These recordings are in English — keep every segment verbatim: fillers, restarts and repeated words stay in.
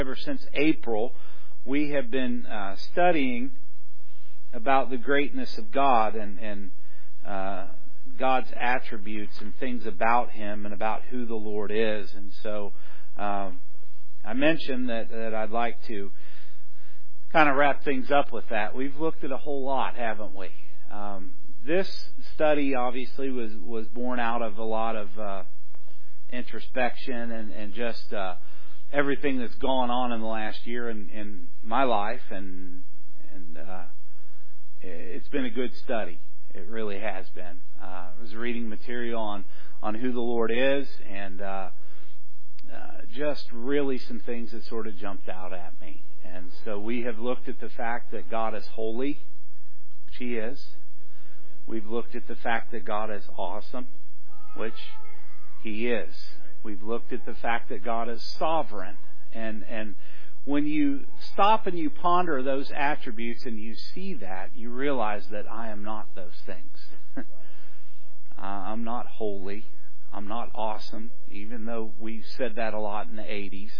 Ever since April, we have been uh, studying about the greatness of God and, and uh, God's attributes and things about Him and about who the Lord is. And so um, I mentioned that, that I'd like to kind of wrap things up with that. We've looked at a whole lot, haven't we? Um, this study obviously was, was born out of a lot of uh, introspection and, and just uh, everything that's gone on in the last year in, in my life, and and uh, it's been a good study. It really has been. Uh, I was reading material on, on who the Lord is, and uh, uh, just really some things that sort of jumped out at me. And so we have looked at the fact that God is holy, which He is. We've looked at the fact that God is awesome, which He is. We've looked at the fact that God is sovereign. And and when you stop and you ponder those attributes and you see that, you realize that I am not those things. uh, I'm not holy. I'm not awesome, even though we said that a lot in the eighties.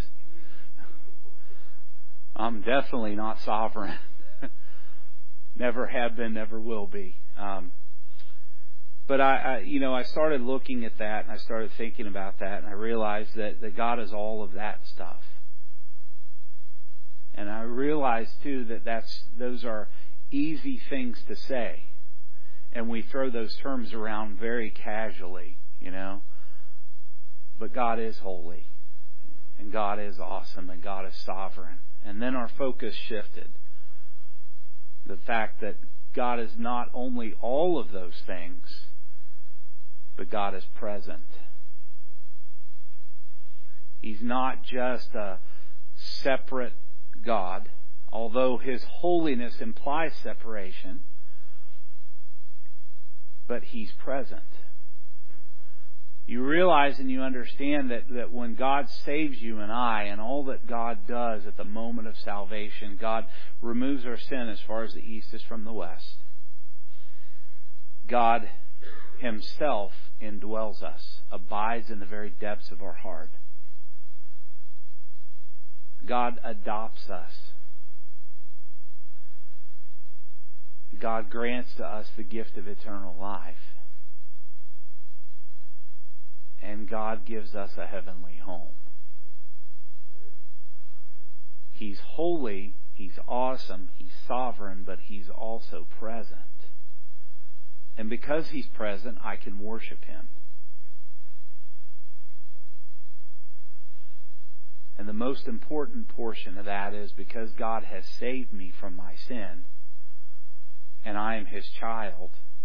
I'm definitely not sovereign. Never have been, never will be. Um, But I, I, you know, I started looking at that and I started thinking about that, and I realized that, that God is all of that stuff. And I realized too that that's those are easy things to say, and we throw those terms around very casually, you know. But God is holy, and God is awesome, and God is sovereign. And then our focus shifted. The fact that God is not only all of those things, but God is present. He's not just a separate God, although His holiness implies separation, but He's present. You realize and you understand that, that when God saves you and I, and all that God does at the moment of salvation, God removes our sin as far as the east is from the west. God Himself indwells us, abides in the very depths of our heart. God adopts us. God grants to us the gift of eternal life. And God gives us a heavenly home. He's holy, He's awesome, He's sovereign, but He's also present. And because He's present, I can worship Him. And the most important portion of that is because God has saved me from my sin, and I am His child,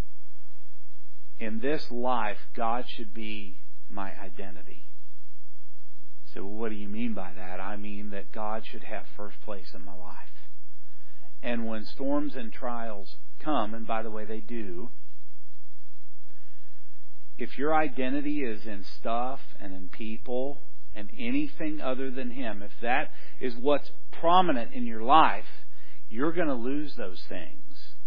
in this life, God should be my identity. So what do you mean by that? I mean that God should have first place in my life. And when storms and trials come, and by the way, they do, if your identity is in stuff and in people and anything other than Him, if that is what's prominent in your life, you're going to lose those things.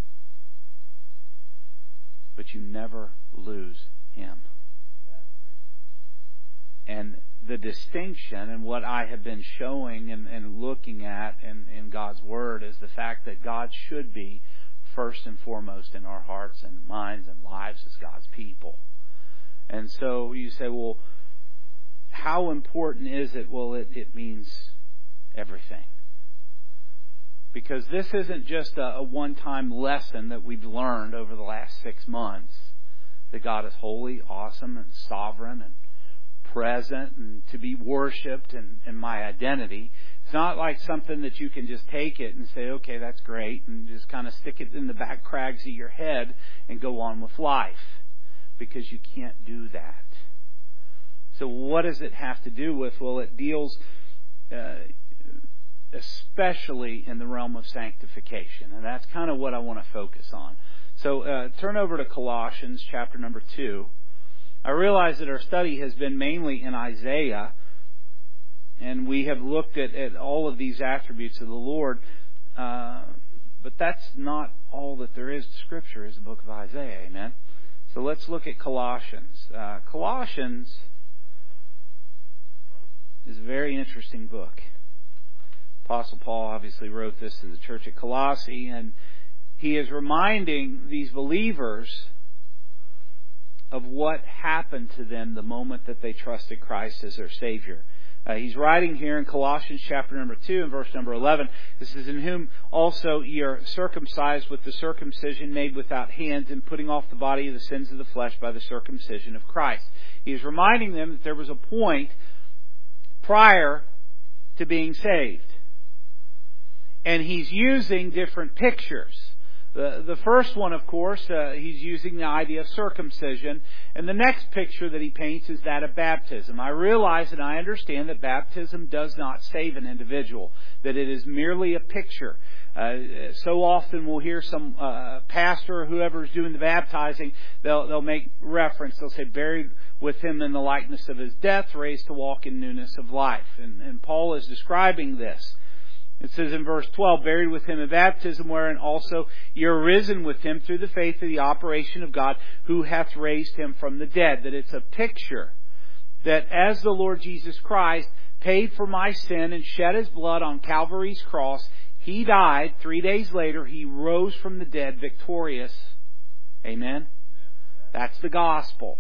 But you never lose Him. And the distinction and what I have been showing and, and looking at in, in God's Word is the fact that God should be first and foremost in our hearts and minds and lives as God's people. And so you say, well, how important is it? Well, it, it means everything. Because this isn't just a, a one-time lesson that we've learned over the last six months. That God is holy, awesome, and sovereign, and present, and to be worshipped, and, and my identity. It's not like something that you can just take it and say, okay, that's great, and just kind of stick it in the back crags of your head and go on with life. Because you can't do that. So what does it have to do with? Well, it deals uh, especially in the realm of sanctification. And that's kind of what I want to focus on. So uh, turn over to Colossians chapter number two. I realize that our study has been mainly in Isaiah. And we have looked at, at all of these attributes of the Lord. Uh, but that's not all that there is to Scripture, is the book of Isaiah. Amen? So let's look at Colossians. Uh, Colossians is a very interesting book. Apostle Paul obviously wrote this to the church at Colossae, and he is reminding these believers of what happened to them the moment that they trusted Christ as their Savior. Uh, he's writing here in Colossians chapter number two and verse number eleven. This is, in whom also ye are circumcised with the circumcision made without hands, and putting off the body of the sins of the flesh by the circumcision of Christ. He's reminding them that there was a point prior to being saved. And he's using different pictures. The, the first one, of course, uh, he's using the idea of circumcision. And the next picture that he paints is that of baptism. I realize and I understand that baptism does not save an individual, that it is merely a picture. Uh, so often we'll hear some uh, pastor or whoever is doing the baptizing, they'll, they'll make reference. They'll say, buried with him in the likeness of his death, raised to walk in newness of life. And, and Paul is describing this. It says in verse twelve, buried with him in baptism, wherein also ye are risen with him through the faith of the operation of God, who hath raised him from the dead. That it's a picture that as the Lord Jesus Christ paid for my sin and shed His blood on Calvary's cross, He died. Three days later, He rose from the dead victorious. Amen? That's the gospel.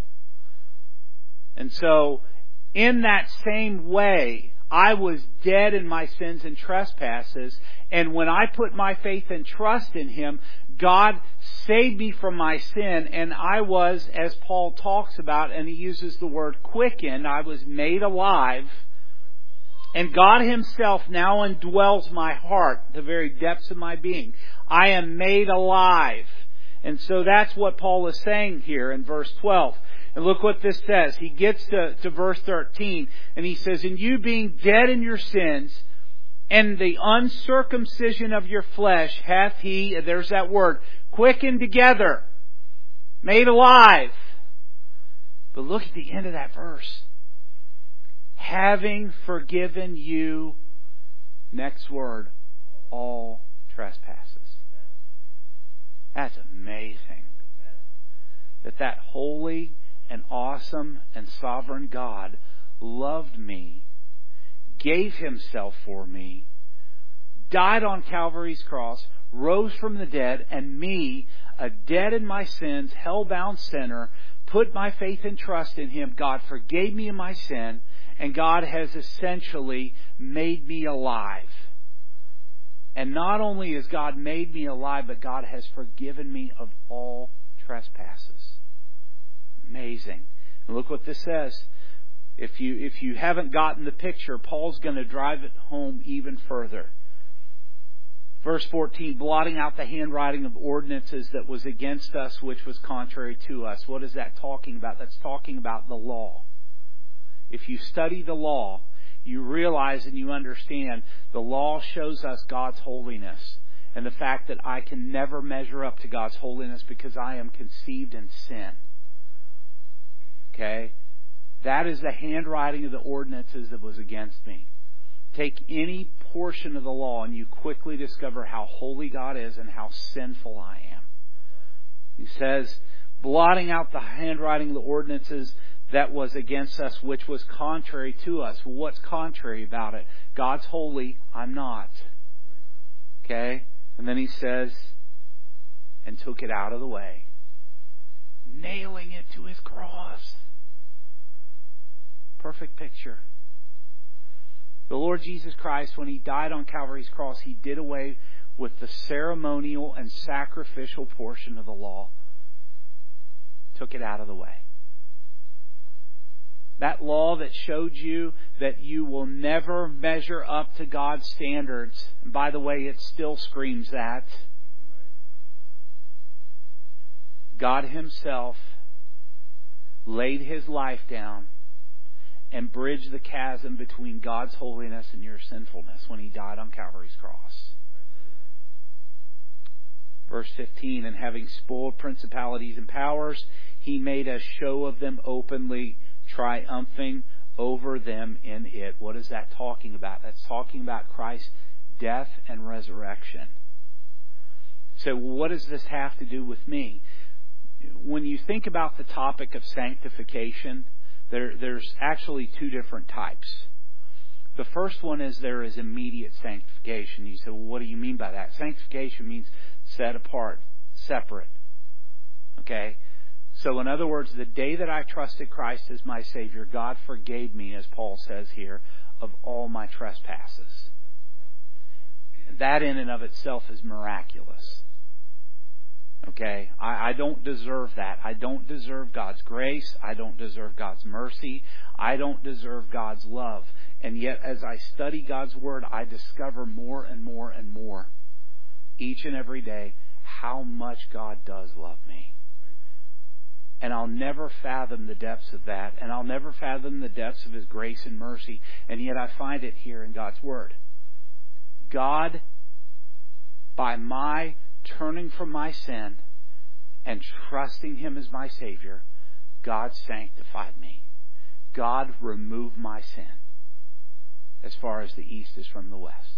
And so, in that same way, I was dead in my sins and trespasses, and when I put my faith and trust in Him, God saved me from my sin, and I was, as Paul talks about, and he uses the word quickened, I was made alive, and God Himself now indwells my heart, the very depths of my being. I am made alive. And so that's what Paul is saying here in verse twelve. And look what this says. He gets to, to verse thirteen, and he says, and you being dead in your sins, and the uncircumcision of your flesh hath He, there's that word, quickened together, made alive. But look at the end of that verse. Having forgiven you, next word, all trespasses. That's amazing. That that holy and awesome and sovereign God loved me, gave Himself for me, died on Calvary's cross, rose from the dead, and me, a dead in my sins, hell-bound sinner, put my faith and trust in Him. God forgave me of my sin, and God has essentially made me alive. And not only has God made me alive, but God has forgiven me of all trespasses. Amazing. And look what this says. If you if you haven't gotten the picture, Paul's going to drive it home even further. Verse fourteen, blotting out the handwriting of ordinances that was against us, which was contrary to us. What is that talking about? That's talking about the law. If you study the law, you realize and you understand the law shows us God's holiness. And the fact that I can never measure up to God's holiness because I am conceived in sin. Okay? That is the handwriting of the ordinances that was against me. Take any portion of the law and you quickly discover how holy God is and how sinful I am. He says, blotting out the handwriting of the ordinances that was against us, which was contrary to us. Well, what's contrary about it? God's holy, I'm not. Okay? And then he says, and took it out of the way, nailing it to His cross. Perfect picture. The Lord Jesus Christ, when He died on Calvary's cross, He did away with the ceremonial and sacrificial portion of the law. Took it out of the way. That law that showed you that you will never measure up to God's standards. And by the way, it still screams that. God Himself laid His life down and bridged the chasm between God's holiness and your sinfulness when He died on Calvary's cross. Verse fifteen, and having spoiled principalities and powers, He made a show of them openly, triumphing over them in it. What is that talking about? That's talking about Christ's death and resurrection. So what does this have to do with me? When you think about the topic of sanctification, there, there's actually two different types. The first one is there is immediate sanctification. You say, well, what do you mean by that? Sanctification means set apart, separate. Okay? So in other words, the day that I trusted Christ as my Savior, God forgave me, as Paul says here, of all my trespasses. That in and of itself is miraculous. Okay? I, I don't deserve that. I don't deserve God's grace. I don't deserve God's mercy. I don't deserve God's love. And yet, as I study God's Word, I discover more and more and more, each and every day, how much God does love me. And I'll never fathom the depths of that. And I'll never fathom the depths of His grace and mercy. And yet I find it here in God's Word. God, by my turning from my sin and trusting Him as my Savior, God sanctified me. God removed my sin as far as the east is from the west.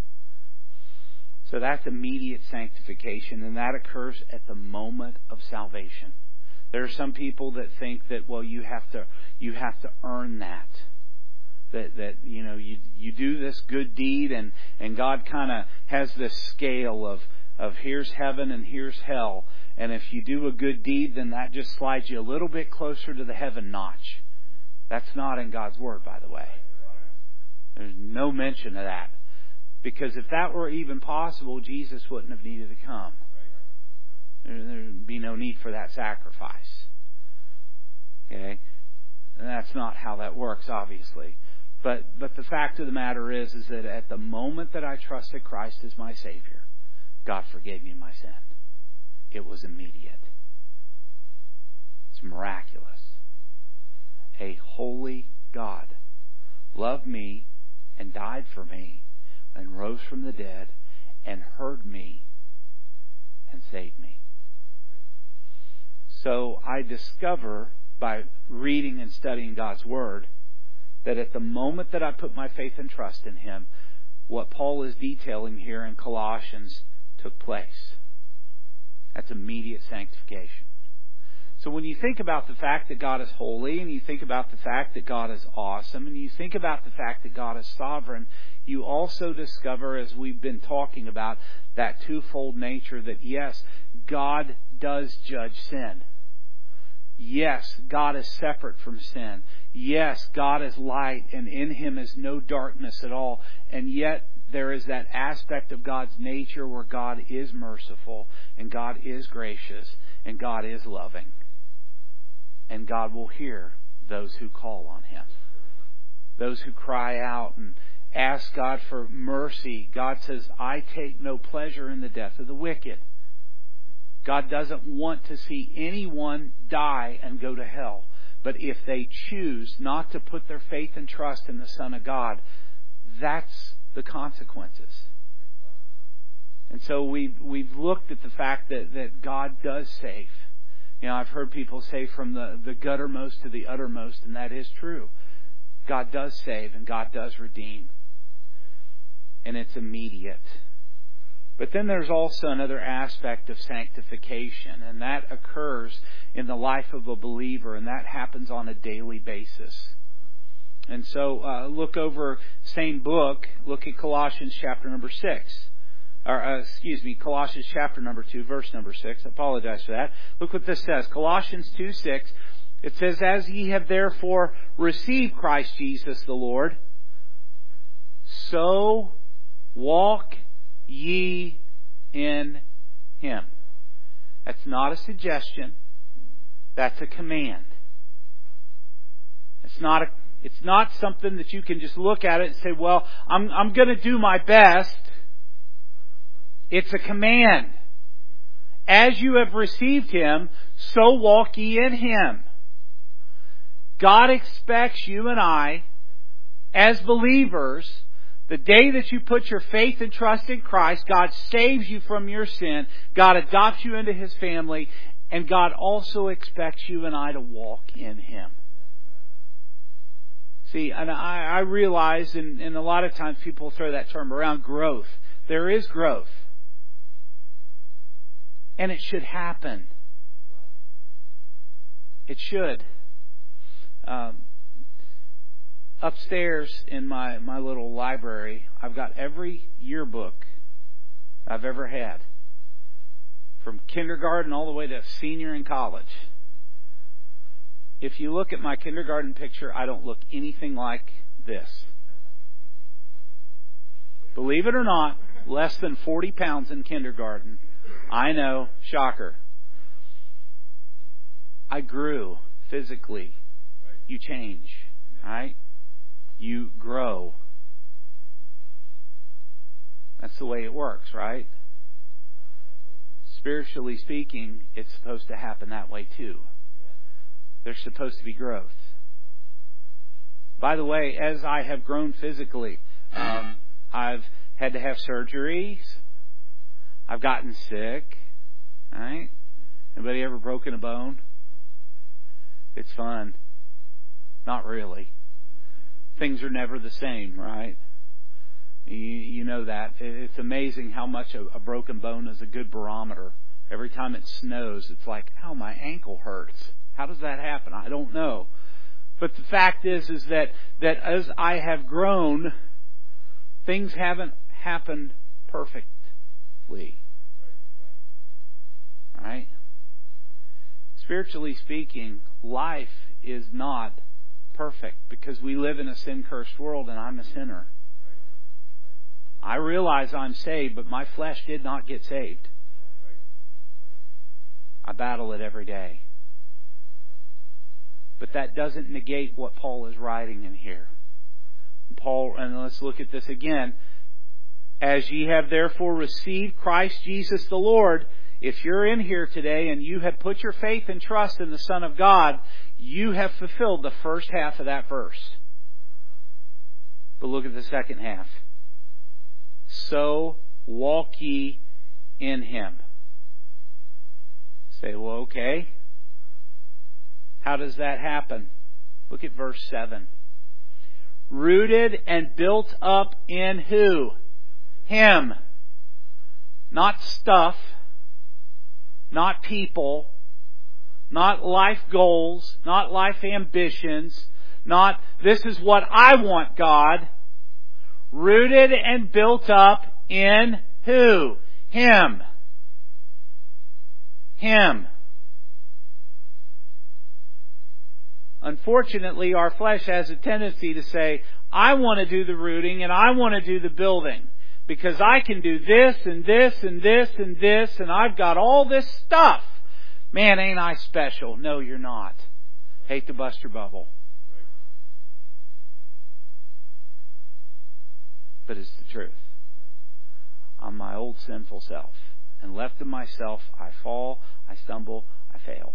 So that's immediate sanctification, and that occurs at the moment of salvation. There are some people that think that, well, you have to you have to earn that. That that you know you you do this good deed, and, and God kind of has this scale of of here's heaven and here's hell, and if you do a good deed, then that just slides you a little bit closer to the heaven notch. That's not in God's Word, by the way. There's no mention of that, because if that were even possible, Jesus wouldn't have needed to come. There'd be no need for that sacrifice. Okay? And that's not how that works, obviously. But but the fact of the matter is, is that at the moment that I trusted Christ as my Savior, God forgave me my sin. It was immediate. It's miraculous. A holy God loved me and died for me and rose from the dead and heard me and saved me. So I discover by reading and studying God's Word that at the moment that I put my faith and trust in Him, what Paul is detailing here in Colossians took place. That's immediate sanctification. So when you think about the fact that God is holy, and you think about the fact that God is awesome, and you think about the fact that God is sovereign, you also discover, as we've been talking about, that twofold nature that, yes, God does judge sin. Yes, God is separate from sin. Yes, God is light, and in Him is no darkness at all. And yet, there is that aspect of God's nature where God is merciful, and God is gracious, and God is loving. And God will hear those who call on Him. Those who cry out and ask God for mercy. God says, I take no pleasure in the death of the wicked. God doesn't want to see anyone die and go to hell. But if they choose not to put their faith and trust in the Son of God, that's the consequences. And so we've, we've looked at the fact that, that God does save. You know, I've heard people say from the, the guttermost to the uttermost, and that is true. God does save and God does redeem. And it's immediate. But then there's also another aspect of sanctification, and that occurs in the life of a believer, and that happens on a daily basis. And so uh, look over same book, look at Colossians chapter number six. Or, uh, excuse me, Colossians chapter number two, verse number six. I apologize for that. Look what this says. Colossians two six. It says, as ye have therefore received Christ Jesus the Lord, so walk ye in Him. That's not a suggestion. That's a command. It's not a, it's not something that you can just look at it and say, well, I'm, I'm going to do my best. It's a command. As you have received Him, so walk ye in Him. God expects you and I, as believers, the day that you put your faith and trust in Christ, God saves you from your sin. God adopts you into His family. And God also expects you and I to walk in Him. See, and I, I realize, and, and a lot of times people throw that term around, growth. There is growth. And it should happen. It should. Um, Upstairs in my, my little library, I've got every yearbook I've ever had. From kindergarten all the way to senior in college. If you look at my kindergarten picture, I don't look anything like this. Believe it or not, less than forty pounds in kindergarten. I know, shocker. I grew physically. You change, right? You grow. That's the way it works, right? Spiritually speaking, it's supposed to happen that way too. There's supposed to be growth. By the way, as I have grown physically, um, I've had to have surgeries. I've gotten sick. Right? Anybody ever broken a bone? It's fun. Not really. Things are never the same, right? You, you know that. It's amazing how much a, a broken bone is a good barometer. Every time it snows, it's like, ow, my ankle hurts. How does that happen? I don't know. But the fact is, is that, that as I have grown, things haven't happened perfectly. Right? Spiritually speaking, life is not perfect because we live in a sin-cursed world and I'm a sinner. I realize I'm saved, but my flesh did not get saved. I battle it every day. But that doesn't negate what Paul is writing in here. Paul, and let's look at this again. As ye have therefore received Christ Jesus the Lord, if you're in here today and you have put your faith and trust in the Son of God, you have fulfilled the first half of that verse. But look at the second half. So walk ye in Him. Say, well, okay. How does that happen? Look at verse seven. Rooted and built up in who? Him. Not stuff. Not people. Not life goals. Not life ambitions. Not, this is what I want, God. Rooted and built up in who? Him. Him. Unfortunately, our flesh has a tendency to say, I want to do the rooting and I want to do the building because I can do this and this and this and this and I've got all this stuff. Man, ain't I special? No, you're not. Hate to bust your bubble. But it's the truth. I'm my old sinful self. And left to myself, I fall, I stumble, I fail.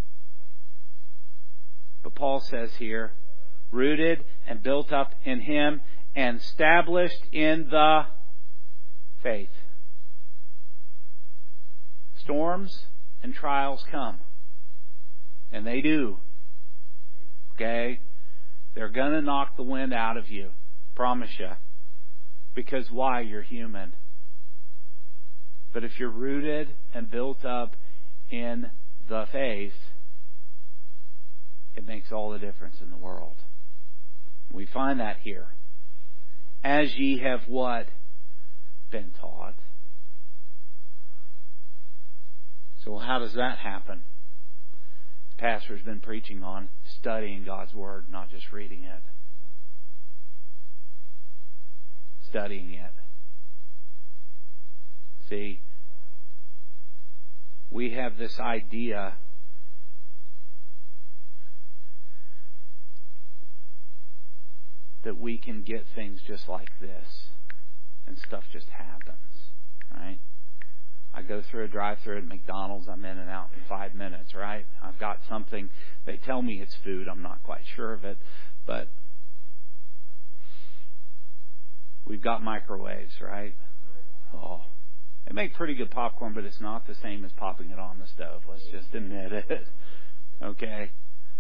But Paul says here, rooted and built up in Him and established in the faith. Storms and trials come. And they do. Okay? They're going to knock the wind out of you. Promise you. Because why? You're human. But if you're rooted and built up in the faith, it makes all the difference in the world. We find that here. As ye have what? Been taught. So how does that happen? The pastor's been preaching on studying God's Word, not just reading it. Studying it. See, we have this idea that we can get things just like this and stuff just happens, right? I go through a drive-thru at McDonald's, I'm in and out in five minutes, right? I've got something, they tell me it's food, I'm not quite sure of it, but we've got microwaves, right? Oh, they make pretty good popcorn, but it's not the same as popping it on the stove. Let's just admit it. Okay?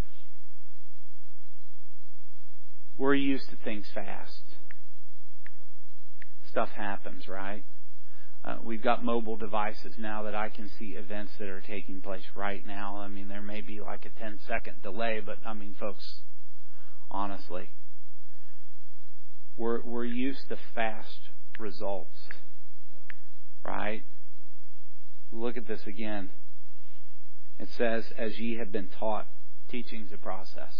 We're used to things fast. Stuff happens, right? Uh, we've got mobile devices now that I can see events that are taking place right now. I mean, there may be like a ten second delay, but I mean, folks, honestly, We're, we're used to fast results, right? Look at this again. It says, as ye have been taught, teaching's a process.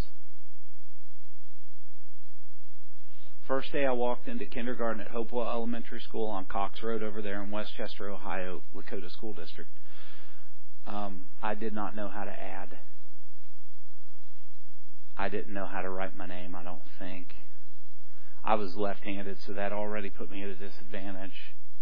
First day I walked into kindergarten at Hopewell Elementary School on Cox Road over there in Westchester, Ohio, Lakota School District. Um, I did not know how to add. I didn't know how to write my name, I don't think. I was left-handed, so that already put me at a disadvantage.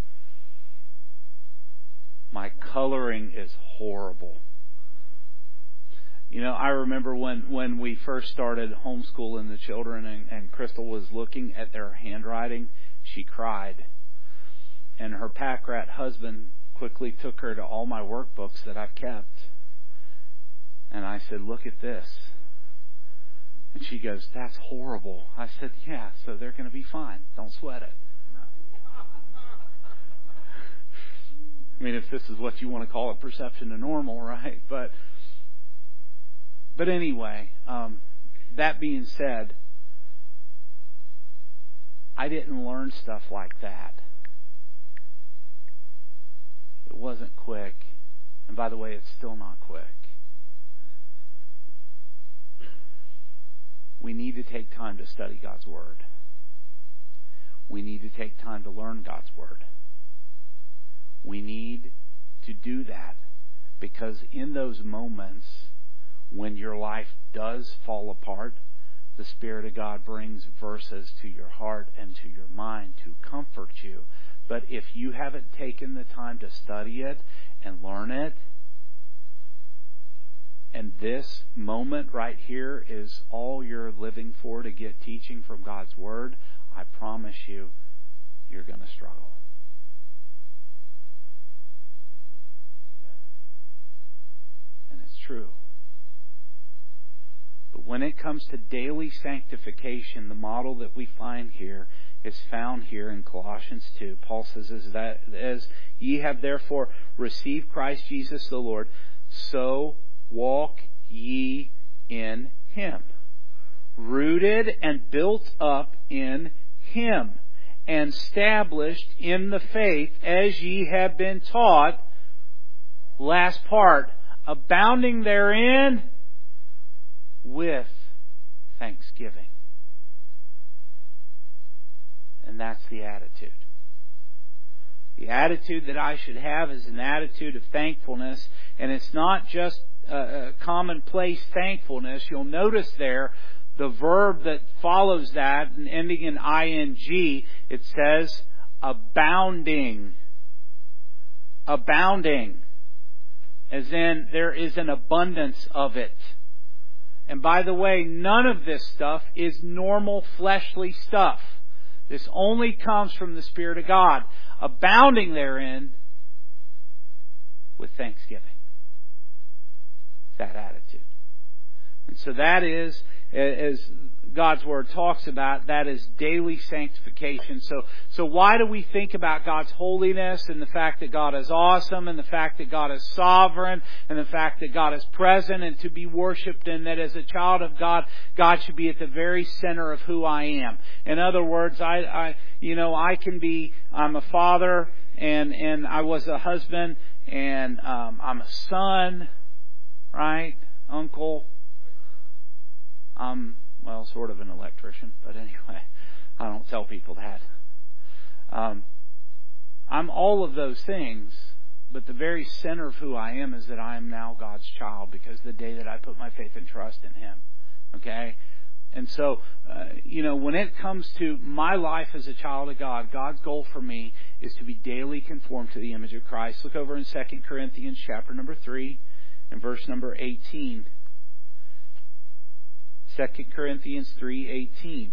My coloring is horrible. You know, I remember when, when we first started homeschooling the children and, and Crystal was looking at their handwriting, she cried. And her pack rat husband quickly took her to all my workbooks that I've kept. And I said, look at this. And she goes, that's horrible. I said, yeah, so they're going to be fine. Don't sweat it. I mean, if this is what you want to call a perception of normal, right? But But anyway, um, that being said, I didn't learn stuff like that. It wasn't quick. And by the way, it's still not quick. We need to take time to study God's Word. We need to take time to learn God's Word. We need to do that because in those moments when your life does fall apart, the Spirit of God brings verses to your heart and to your mind to comfort you. But if you haven't taken the time to study it and learn it, and this moment right here is all you're living for to get teaching from God's Word, I promise you, you're going to struggle. And it's true. But when it comes to daily sanctification, the model that we find here is found here in Colossians two. Paul says, as, that, as ye have therefore received Christ Jesus the Lord, so walk ye in Him, rooted and built up in Him, and established in the faith as ye have been taught. Last part, abounding therein with thanksgiving. And that's the attitude. The attitude that I should have is an attitude of thankfulness, and it's not just a commonplace thankfulness. You'll notice there the verb that follows that, and ending in ing, it says abounding. Abounding. As in there is an abundance of it. And by the way, none of this stuff is normal fleshly stuff. This only comes from the Spirit of God, abounding therein with thanksgiving. That attitude. And so that is, as God's Word talks about, that is daily sanctification. So, so why do we think about God's holiness and the fact that God is awesome and the fact that God is sovereign and the fact that God is present and to be worshipped, and that as a child of God, God should be at the very center of who I am? In other words, I, I you know, I can be, I'm a father and, and I was a husband and um, I'm a son, right? Uncle. Um, well, sort of an electrician, but anyway, I don't tell people that. Um, I'm all of those things, but the very center of who I am is that I am now God's child because the day that I put my faith and trust in Him. Okay? And so, uh, you know, when it comes to my life as a child of God, God's goal for me is to be daily conformed to the image of Christ. Look over in Second Corinthians chapter number three and verse number eighteen. Second Corinthians three eighteen.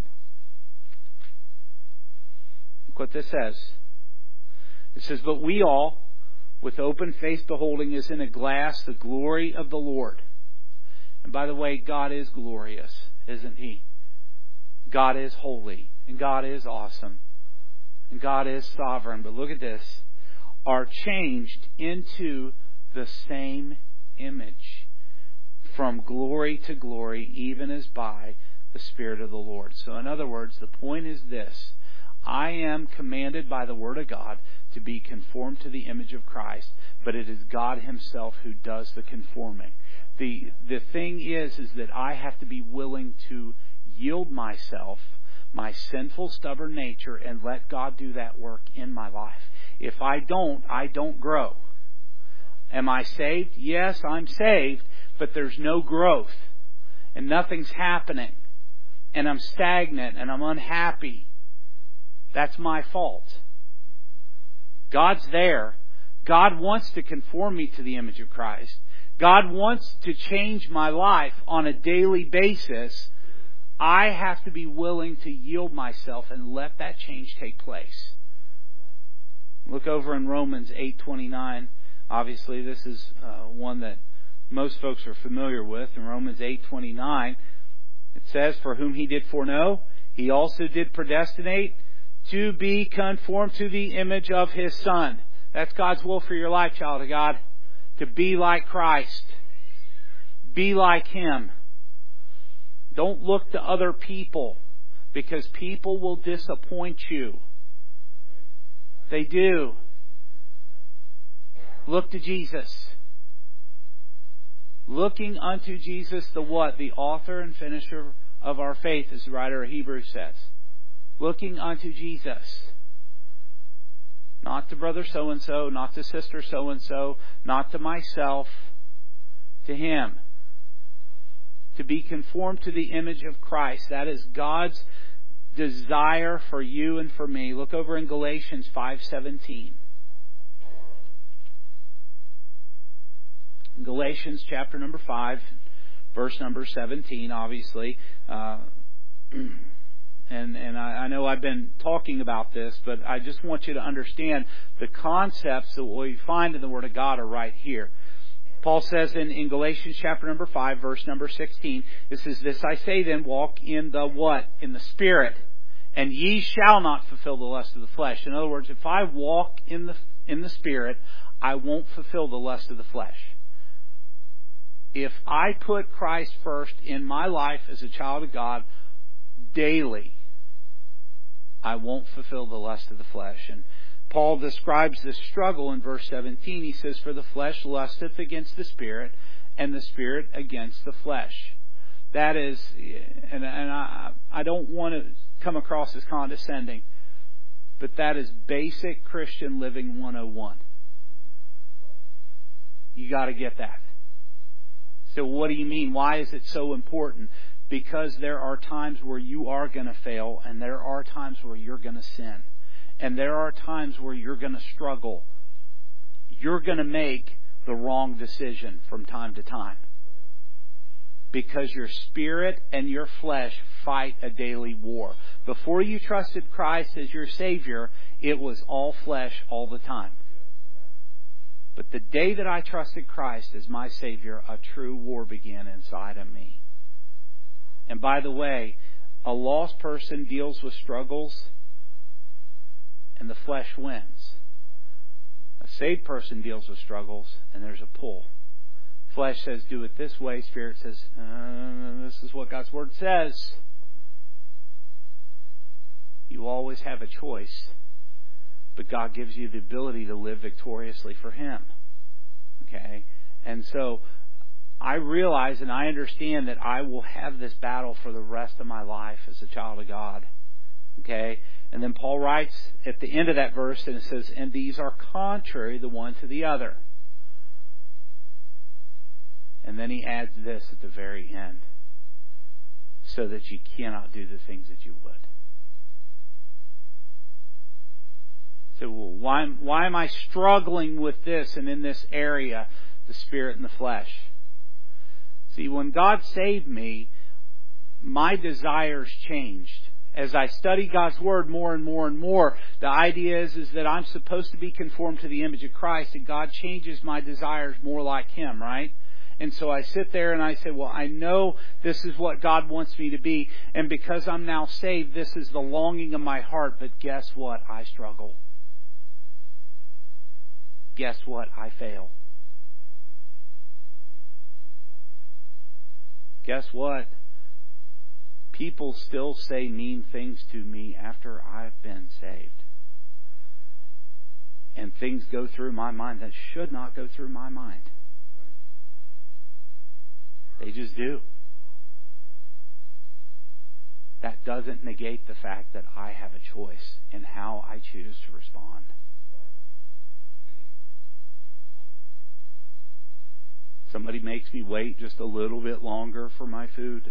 Look what this says. It says, but we all, with open face beholding as in a glass the glory of the Lord. And by the way, God is glorious, isn't He? God is holy, and God is awesome, and God is sovereign. But look at this. Are changed into the same image, from glory to glory, even as by the Spirit of the Lord. So in other words, the point is this. I am commanded by the Word of God to be conformed to the image of Christ, but it is God Himself who does the conforming. The the thing is, is that I have to be willing to yield myself, my sinful, stubborn nature, and let God do that work in my life. If I don't, I don't grow. Am I saved? Yes, I'm saved, but there's no growth, and nothing's happening, and I'm stagnant, and I'm unhappy. That's my fault. God's there. God wants to conform me to the image of Christ. God wants to change my life on a daily basis. I have to be willing to yield myself and let that change take place. Look over in Romans eight twenty-nine. Obviously, this is uh, one that most folks are familiar with. In Romans eight twenty-nine, it says, "For whom He did foreknow, He also did predestinate to be conformed to the image of His Son." That's God's will for your life, child of God. To be like Christ. Be like Him. Don't look to other people, because people will disappoint you. They do. Look to Jesus. Looking unto Jesus, the what? The author and finisher of our faith, as the writer of Hebrews says. Looking unto Jesus. Not to brother so-and-so, not to sister so-and-so, not to myself, to Him. To be conformed to the image of Christ. That is God's desire for you and for me. Look over in Galatians five seventeen. Galatians chapter number five, verse number seventeen, obviously. Uh, and and I, I know I've been talking about this, but I just want you to understand the concepts that we find in the Word of God are right here. Paul says in, in Galatians chapter number five, verse number sixteen, it says, "This I say then, walk in the what? In the Spirit, and ye shall not fulfill the lust of the flesh." In other words, if I walk in the in the Spirit, I won't fulfill the lust of the flesh. If I put Christ first in my life as a child of God daily, I won't fulfill the lust of the flesh. And Paul describes this struggle in verse seventeen. He says, "For the flesh lusteth against the Spirit, and the Spirit against the flesh." That is, and, and I, I don't want to come across as condescending, but that is basic Christian living one oh one. You got to get that. So what do you mean? Why is it so important? Because there are times where you are going to fail, and there are times where you're going to sin. And there are times where you're going to struggle. You're going to make the wrong decision from time to time. Because your spirit and your flesh fight a daily war. Before you trusted Christ as your Savior, it was all flesh all the time. But the day that I trusted Christ as my Savior, a true war began inside of me. And by the way, a lost person deals with struggles, and the flesh wins. A saved person deals with struggles, and there's a pull. Flesh says, do it this way. Spirit says, uh, this is what God's Word says. You always have a choice. But God gives you the ability to live victoriously for Him. Okay? And so I realize and I understand that I will have this battle for the rest of my life as a child of God. Okay? And then Paul writes at the end of that verse, and it says, "And these are contrary the one to the other." And then he adds this at the very end, "So that you cannot do the things that you would." So why, why am I struggling with this and in this area, the spirit and the flesh? See, when God saved me, my desires changed. As I study God's Word more and more and more, the idea is, is that I'm supposed to be conformed to the image of Christ, and God changes my desires more like Him, right? And so I sit there and I say, well, I know this is what God wants me to be, and because I'm now saved, this is the longing of my heart, but guess what? I struggle. Guess what? I fail. Guess what? People still say mean things to me after I've been saved. And things go through my mind that should not go through my mind. They just do. That doesn't negate the fact that I have a choice in how I choose to respond. Somebody makes me wait just a little bit longer for my food.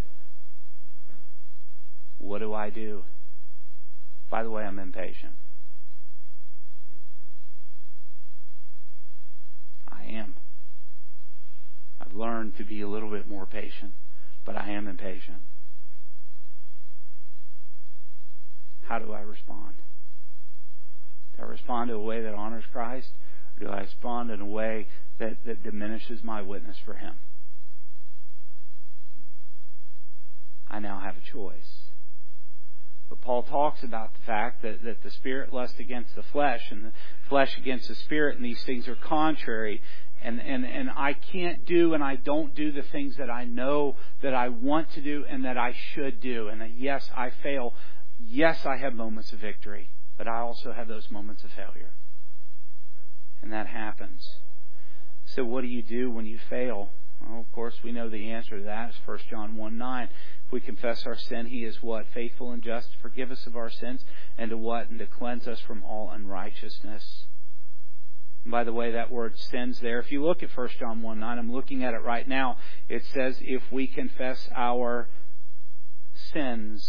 What do I do? By the way, I'm impatient. I am. I've learned to be a little bit more patient, but I am impatient. How do I respond? Do I respond in a way that honors Christ? Or do I respond in a way that, that diminishes my witness for Him? I now have a choice. But Paul talks about the fact that, that the spirit lusts against the flesh and the flesh against the spirit, and these things are contrary. And, and, and I can't do and I don't do the things that I know that I want to do and that I should do. And that yes, I fail. Yes, I have moments of victory, but I also have those moments of failure. And that happens. So what do you do when you fail? Well, of course, we know the answer to that. It's First John one nine. If we confess our sin, He is what? Faithful and just to forgive us of our sins, and to what? And to cleanse us from all unrighteousness. And by the way, that word sins there, if you look at First John one nine, I'm looking at it right now. It says, if we confess our sins.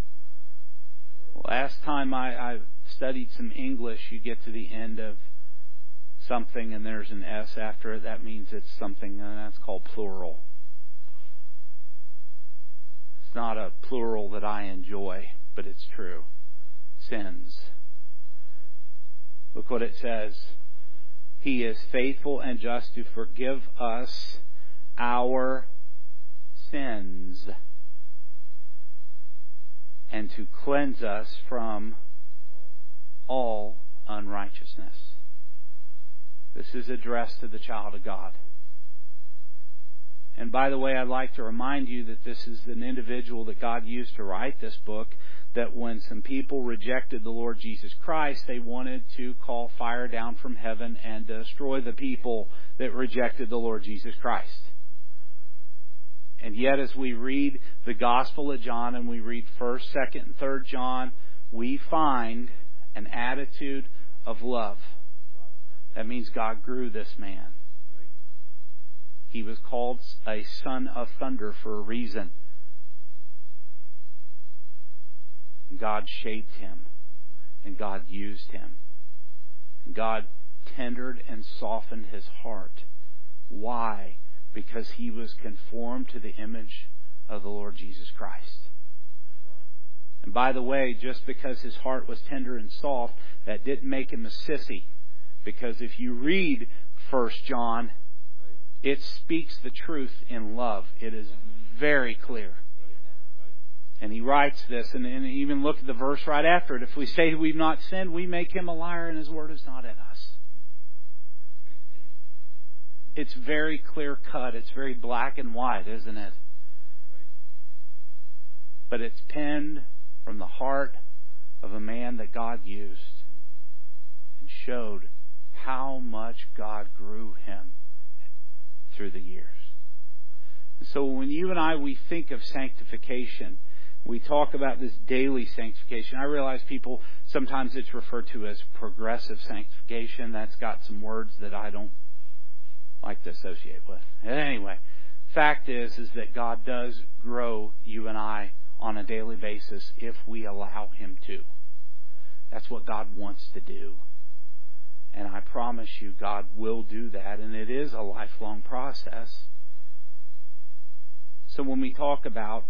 Last time I, I studied some English, you get to the end of something and there's an S after it. That means it's something uh, that's called plural. It's not a plural that I enjoy, but it's true. Sins. Look what it says. He is faithful and just to forgive us our sins and to cleanse us from all unrighteousness. This is addressed to the child of God. And by the way, I'd like to remind you that this is an individual that God used to write this book, that when some people rejected the Lord Jesus Christ, they wanted to call fire down from heaven and destroy the people that rejected the Lord Jesus Christ. And yet as we read the Gospel of John and we read first, second, and third John, we find an attitude of love. That means God grew this man. He was called a son of thunder for a reason. God shaped him, and God used him. God tendered and softened his heart. Why? Because he was conformed to the image of the Lord Jesus Christ. And by the way, just because his heart was tender and soft, that didn't make him a sissy. Because if you read First John, it speaks the truth in love. It is very clear. And he writes this, and, and even look at the verse right after it. If we say we've not sinned, we make him a liar, and his word is not in us. It's very clear cut. It's very black and white, isn't it? But it's penned from the heart of a man that God used and showed how much God grew him through the years. And so when you and I, we think of sanctification, we talk about this daily sanctification. I realize people, sometimes it's referred to as progressive sanctification. That's got some words that I don't like to associate with. Anyway, fact is, is that God does grow you and I on a daily basis if we allow Him to. That's what God wants to do. And I promise you, God will do that. And it is a lifelong process. So when we talk about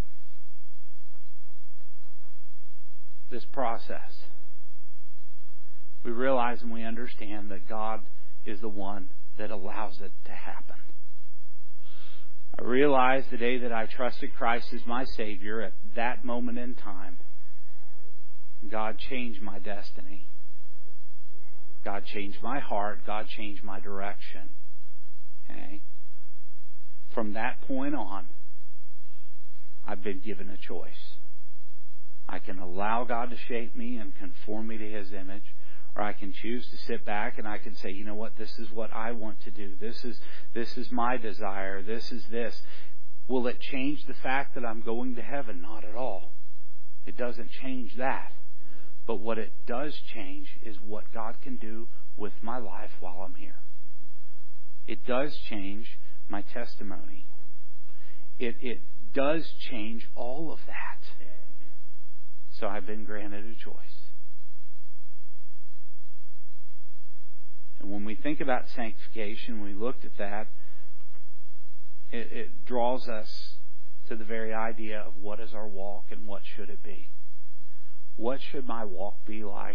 this process, we realize and we understand that God is the one that allows it to happen. I realized the day that I trusted Christ as my Savior, at that moment in time, God changed my destiny. God changed my heart. God changed my direction. Okay? From that point on, I've been given a choice. I can allow God to shape me and conform me to His image, or I can choose to sit back and I can say, you know what, this is what I want to do. This is this is my desire. This is this. Will it change the fact that I'm going to heaven? Not at all. It doesn't change that. But what it does change is what God can do with my life while I'm here. It does change my testimony. It it does change all of that. So I've been granted a choice. And when we think about sanctification, we looked at that, it, it draws us to the very idea of what is our walk and what should it be. What should my walk be like?